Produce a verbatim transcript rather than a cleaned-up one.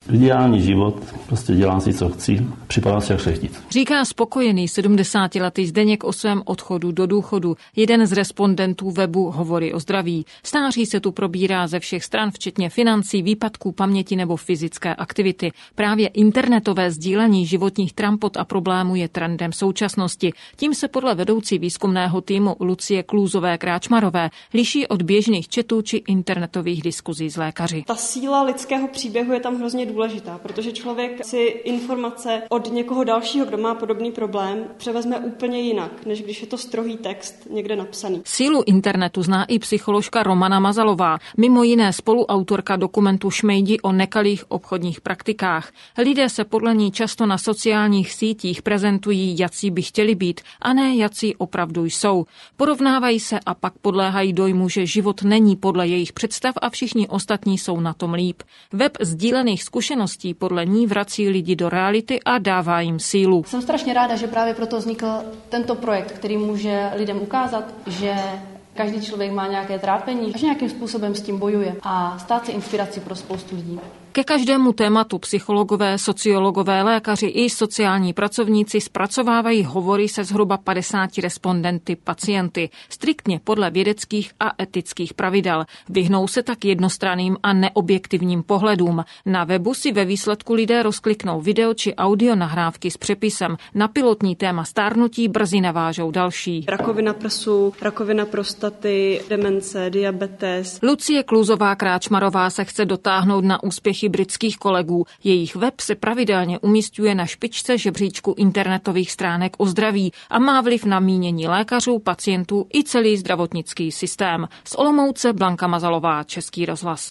Ideální život, prostě dělám si, co chci, připadám si jak šlechtic. Říká spokojený sedmdesátiletý Zdeněk o svém odchodu do důchodu. Jeden z respondentů webu Hovory o zdraví. Stáří se tu probírá ze všech stran, včetně financí, výpadků paměti nebo fyzické aktivity. Právě internetové sdílení životních trampot a problémů je trendem současnosti. Tím se podle vedoucí výzkumného týmu Lucie Klůzové-Kráčmarové liší od běžných chatů či internetových diskuzí s lékaři. Ta síla lidského příběhu je tam hrozně důležitá, protože člověk si informace od někoho dalšího, kdo má podobný problém, převezme úplně jinak, než když je to strohý text někde napsaný. Sílu internetu zná i psycholožka Romana Mazalová, mimo jiné spoluautorka dokumentu Šmejdi o nekalých obchodních praktikách. Lidé se podle ní často na sociálních sítích prezentují, jací by chtěli být, a ne jací opravdu jsou. Porovnávají se a pak podléhají dojmu, že život není podle jejich představ a všichni ostatní jsou na tom líp. Web sdílených zkušeností podle ní vrací lidi do reality a dává jim sílu. Jsem strašně ráda, že právě proto vznikl tento projekt, který může lidem ukázat, že každý člověk má nějaké trápení a že nějakým způsobem s tím bojuje a stát se inspirací pro spoustu lidí. Ke každému tématu psychologové, sociologové, lékaři i sociální pracovníci zpracovávají hovory se zhruba padesáti respondenty pacienty, striktně podle vědeckých a etických pravidel. Vyhnou se tak jednostranným a neobjektivním pohledům. Na webu si ve výsledku lidé rozkliknou video či audio nahrávky s přepisem. Na pilotní téma stárnutí brzy navážou další. Rakovina prsu, rakovina prostaty, demence, diabetes. Lucie Klůzová-Kráčmarová se chce dotáhnout na úspěchy britských kolegů. Jejich web se pravidelně umísťuje na špičce žebříčku internetových stránek o zdraví a má vliv na mínění lékařů, pacientů i celý zdravotnický systém. Z Olomouce Blanka Mazalová, Český rozhlas.